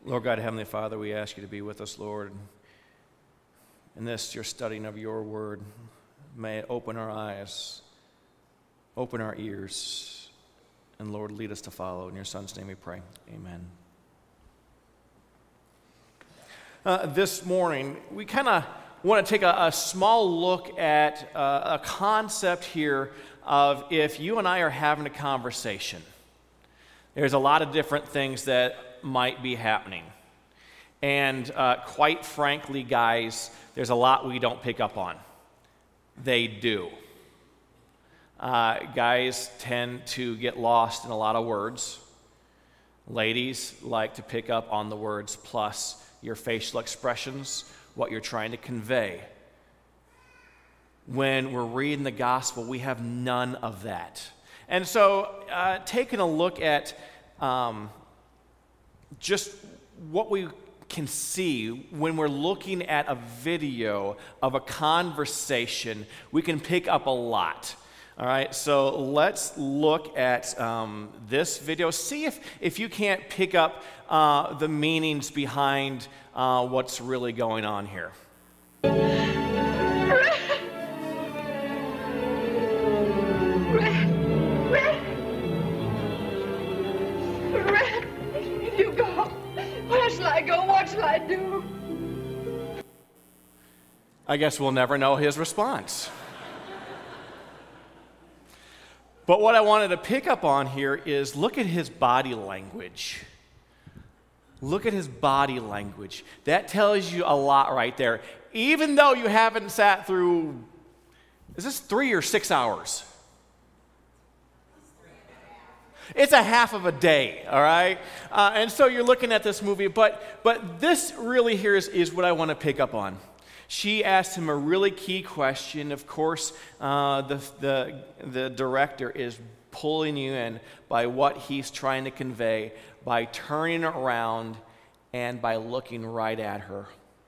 Lord God, Heavenly Father, we ask you to be with us, Lord. In this, your studying of your word, may it open our eyes, open our ears, and Lord, lead us to follow. In your Son's name we pray. Amen. This morning, we kind of want to take a small look at a concept here of if you and I are having a conversation. There's a lot of different things that might be happening. And quite frankly, guys, there's a lot we don't pick up on. They do. Guys tend to get lost in a lot of words. Ladies like to pick up on the words plus your facial expressions, what you're trying to convey. When we're reading the gospel, we have none of that. And so taking a look at just what we can see when we're looking at a video of a conversation, we can pick up a lot. All right, so let's look at this video. See if you can't pick up the meanings behind what's really going on here. You go. Where shall I go? What shall I do? I guess we'll never know his response. But what I wanted to pick up on here is look at his body language. Look at his body language. That tells you a lot right there. Even though you haven't sat through, is this 3 or 6 hours? It's a half of a day, all right? And so you're looking at this movie, but this really here is what I want to pick up on. She asked him a really key question. Of course, the director is pulling you in by what he's trying to convey, by turning around and by looking right at her.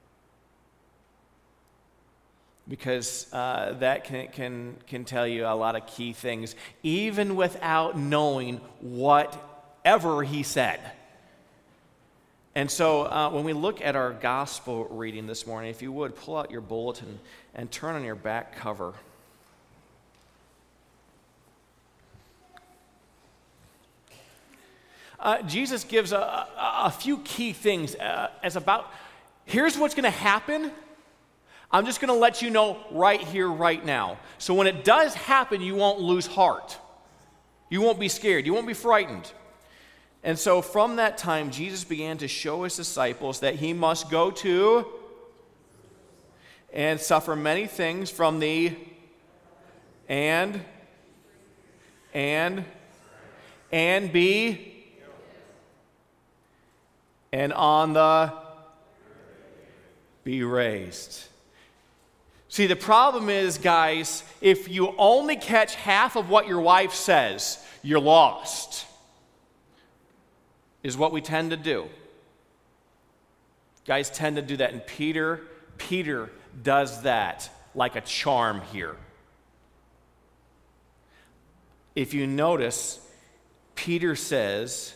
Because that can tell you a lot of key things, even without knowing whatever he said. And so when we look at our gospel reading this morning, if you would, pull out your bulletin and turn on your back cover. Jesus gives a few key things as about, here's what's going to happen. I'm just going to let you know right here, right now. So when it does happen, you won't lose heart. You won't be scared. You won't be frightened. And so from that time, Jesus began to show his disciples that he must go to and suffer many things from the and be and on the be raised. See, the problem is, guys, if you only catch half of what your wife says, you're lost. Is what we tend to do. Guys tend to do that, and Peter does that like a charm here. If you notice, Peter says,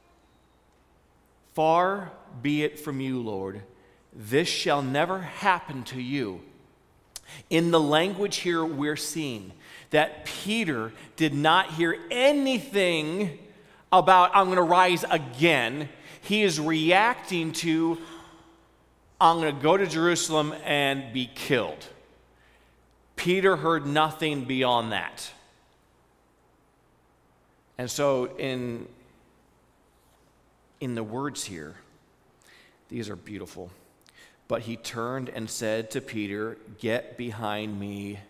"Far be it from you, Lord, this shall never happen to you." In the language here, we're seeing that Peter did not hear anything about, I'm going to rise again. He is reacting to, I'm going to go to Jerusalem and be killed. Peter heard nothing beyond that. And so in the words here, these are beautiful. But he turned and said to Peter, "Get behind me."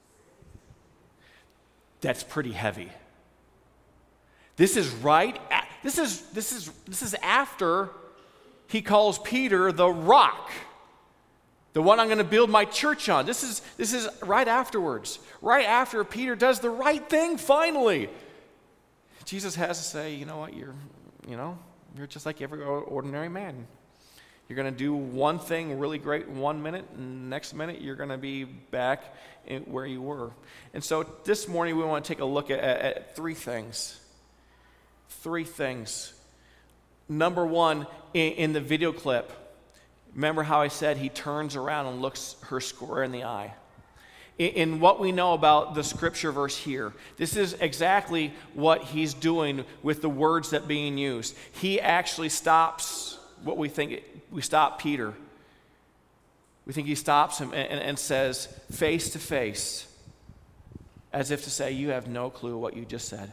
That's pretty heavy. This is right. This is after he calls Peter the rock, the one I'm going to build my church on. This is right afterwards. Right after Peter does the right thing. Finally, Jesus has to say, "You know what? You're just like every ordinary man. You're going to do one thing really great in 1 minute, and next minute you're going to be back where you were." And so this morning we want to take a look at three things. Three things. Number one, in the video clip, remember how I said he turns around and looks her square in the eye? In what we know about the scripture verse here, this is exactly what he's doing with the words that being used. He actually stops what we stop Peter. We think he stops him and says, face to face, as if to say, you have no clue what you just said.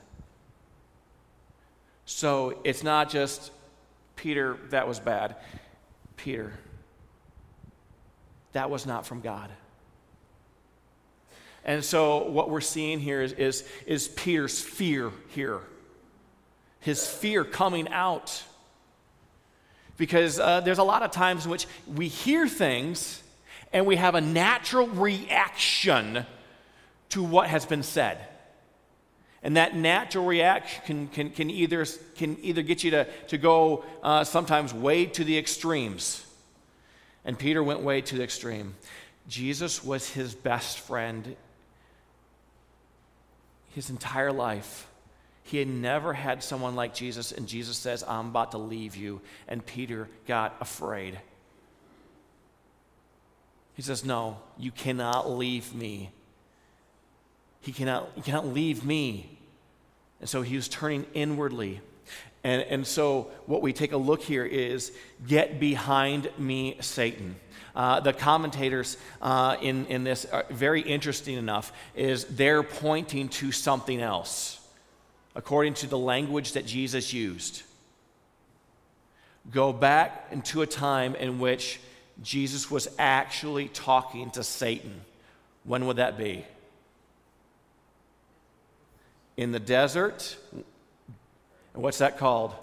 So it's not just, Peter, that was bad. Peter, that was not from God. And so what we're seeing here is Peter's fear here. His fear coming out. Because there's a lot of times in which we hear things and we have a natural reaction to what has been said. And that natural reaction can either get you to go sometimes way to the extremes. And Peter went way to the extreme. Jesus was his best friend his entire life. He had never had someone like Jesus, and Jesus says, I'm about to leave you. And Peter got afraid. He says, no, you cannot leave me. You cannot leave me. And so he was turning inwardly. And so what we take a look here is, get behind me, Satan. The commentators in this are very interesting enough, is they're pointing to something else, according to the language that Jesus used. Go back into a time in which Jesus was actually talking to Satan. When would that be? In the desert. And what's that called?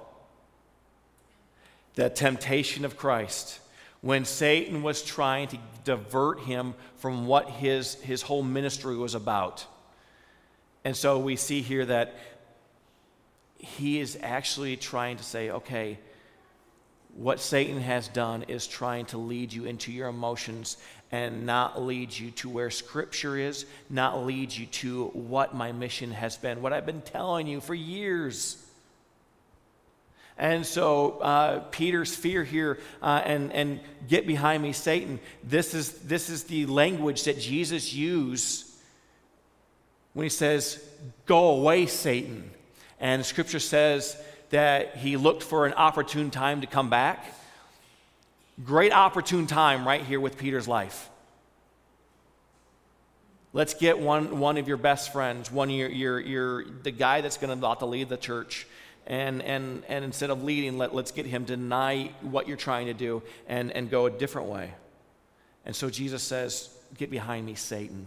The temptation of Christ. When Satan was trying to divert him from what his whole ministry was about. And so we see here that he is actually trying to say, okay, what Satan has done is trying to lead you into your emotions and not lead you to where Scripture is, not lead you to what my mission has been, what I've been telling you for years. And so Peter's fear here, and get behind me, Satan, this is the language that Jesus used when he says, go away, Satan. And Scripture says that he looked for an opportune time to come back. Great opportune time right here with Peter's life. Let's get one of your best friends, one of the guy that's about to lead the church. And instead of leading, let's get him to deny what you're trying to do and go a different way. And so Jesus says, get behind me, Satan.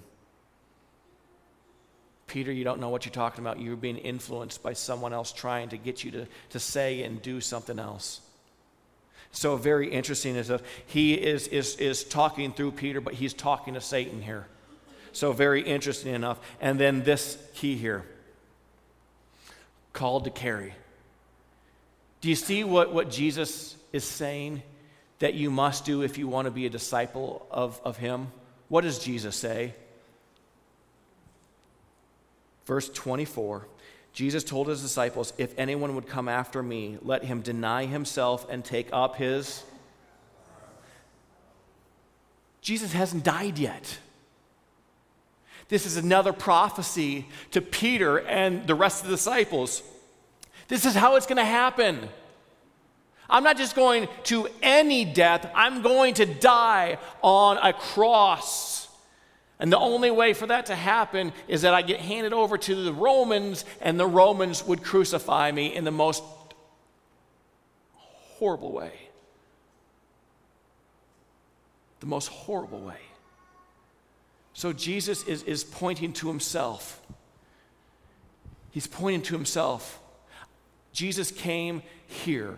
Peter, you don't know what you're talking about. You're being influenced by someone else trying to get you to say and do something else. So very interesting is that he is talking through Peter, but he's talking to Satan here. So very interesting enough. And then this key here. Called to carry. Do you see what Jesus is saying that you must do if you want to be a disciple of him? What does Jesus say? Verse 24, Jesus told his disciples, if anyone would come after me, let him deny himself and take up his... Jesus hasn't died yet. This is another prophecy to Peter and the rest of the disciples. This is how it's going to happen. I'm not just going to any death. I'm going to die on a cross. And the only way for that to happen is that I get handed over to the Romans, and the Romans would crucify me in the most horrible way. The most horrible way. So Jesus is pointing to himself. He's pointing to himself. Jesus came here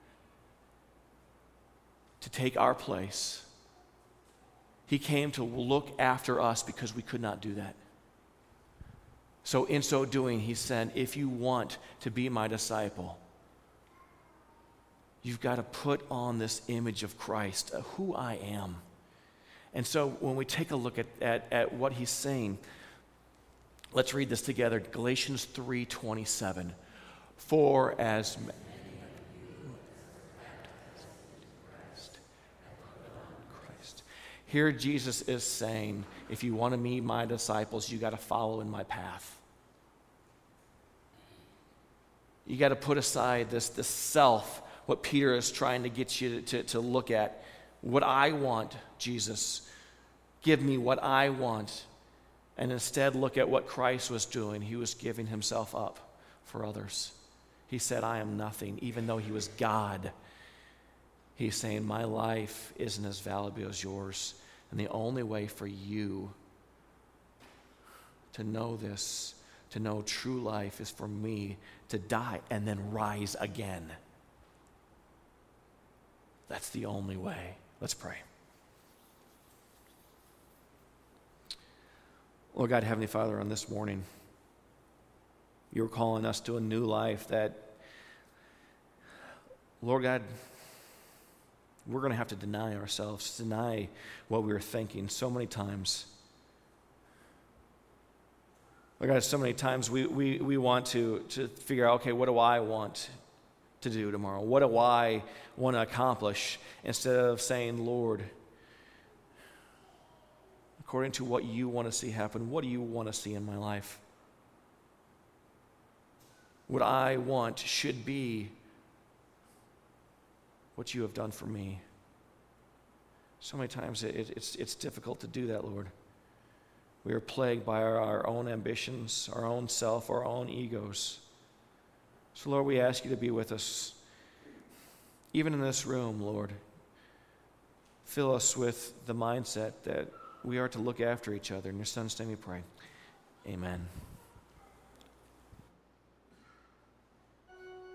to take our place. He came to look after us because we could not do that. So in so doing, he said, if you want to be my disciple, you've got to put on this image of Christ, who I am. And so when we take a look at what he's saying, let's read this together. Galatians 3:27. For as Here Jesus is saying, if you want to be my disciples, you got to follow in my path. You got to put aside this self, what Peter is trying to get you to look at. What I want, Jesus. Give me what I want. And instead look at what Christ was doing. He was giving himself up for others. He said, I am nothing, even though he was God. He's saying, my life isn't as valuable as yours. And the only way for you to know this, to know true life, is for me to die and then rise again. That's the only way. Let's pray. Lord God, Heavenly Father, on this morning, you're calling us to a new life that, Lord God, we're going to have to deny ourselves, deny what we were thinking so many times. Lord God, so many times we want to figure out, okay, what do I want to do tomorrow? What do I want to accomplish? Instead of saying, Lord, according to what you want to see happen, what do you want to see in my life? What I want should be what you have done for me. So many times it's difficult to do that, Lord. We are plagued by our own ambitions, our own self, our own egos. So, Lord, we ask you to be with us, even in this room, Lord. Fill us with the mindset that we are to look after each other. In your Son's name we pray. Amen.